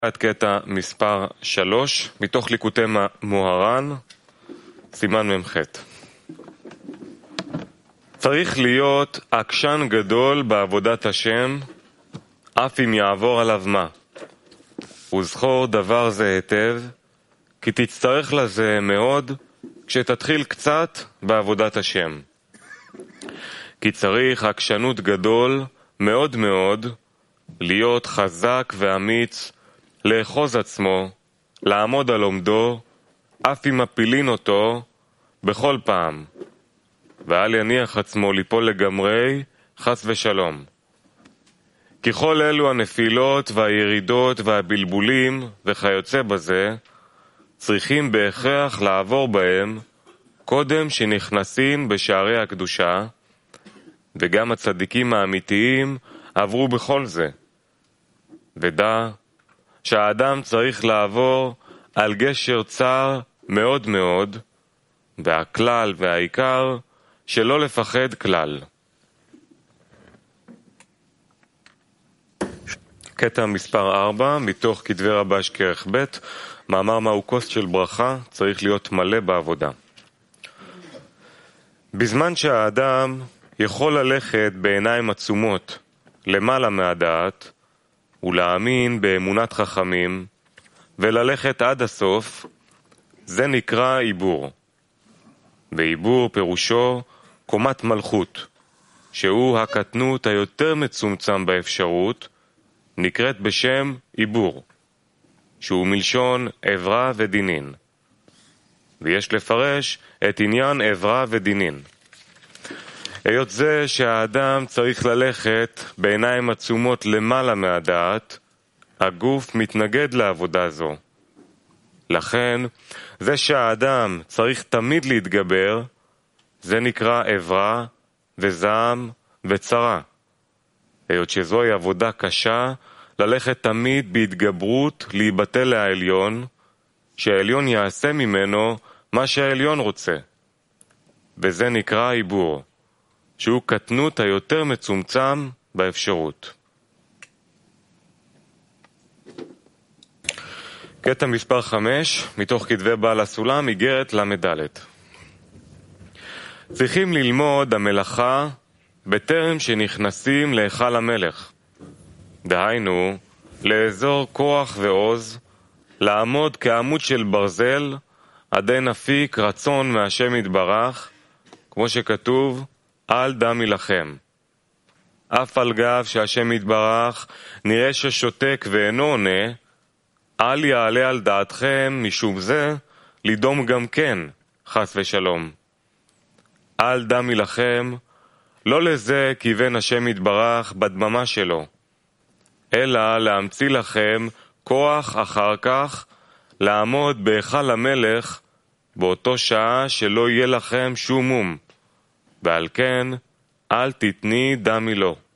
עד קטע מספר 3, מתוך ליקוטי מוהר"ן, סימן ממ"ח. צריך להיות עקשן גדול בעבודת השם, אף אם יעבור עליו מה. וזכור דבר זה היטב, כי תצטרך לזה מאוד כשתתחיל קצת בעבודת השם. כי צריך עקשנות גדול מאוד מאוד, להיות חזק ואמיץ, לאחוז עצמו, לעמוד על עומדו, אף אם מפילין אותו בכל פעם, ואל יניח עצמו ליפול לגמרי, חס ושלום. ככל אלו הנפילות והירידות והבלבולים וכיוצא בזה, צריכים בהכרח לעבור בהם קודם שנכנסים בשערי הקדושה, וגם הצדיקים האמיתיים עברו בכל זה. ודע שהאדם צריך לעבור על גשר צר מאוד מאוד, והכלל והעיקר שלא לפחד כלל. קטע מספר 4, מתוך כתבי רבש כרך ב', מאמר מהו כוס של ברכה, צריך להיות מלא בעבודה. בזמן שהאדם יכול ללכת בעיניים עצומות למעלה מהדעת, ולהאמין באמונת חכמים, וללכת עד הסוף, זה נקרא עיבור. ועיבור פירושו קומת מלכות, שהוא הקטנות היותר מצומצם באפשרות, נקראת בשם עיבור, שהוא מלשון עברה ודינין. ויש לפרש את עניין עברה ודינין. היות זה שהאדם צריך ללכת בעיניים עצומות למעלה מהדעת, הגוף מתנגד לעבודה זו. לכן, זה שהאדם צריך תמיד להתגבר, זה נקרא עברה וזעם וצרה. היות שזוהי עבודה קשה, ללכת תמיד בהתגברות להיבטל לעליון, שהעליון יעשה ממנו מה שהעליון רוצה. וזה נקרא עיבור, שהוא קטנות היותר מצומצם באפשרות. קטע מספר 5, מתוך כתבי בעל הסולם, איגרת למד. צריכים ללמוד המלאכה בטרם שנכנסים להיכל המלך. דהיינו, לאזור כוח ועוז, לעמוד כעמוד של ברזל, עדי נפיק רצון מהשם יתברך, כמו שכתוב, אל דמי לכם. אף על גב שהשם יתברך נראה ששותק ואינו עונה, אל יעלה על דעתכם משום זה לדום גם כן, חס ושלום. אל דמי לכם, לא לזה כיוון השם יתברך בדממה שלו, אלא להמציא לכם כוח אחר כך לעמוד בהיכל המלך באותו שעה שלא יהיה לכם שום מום, ועל כן אל תתני דמי לו.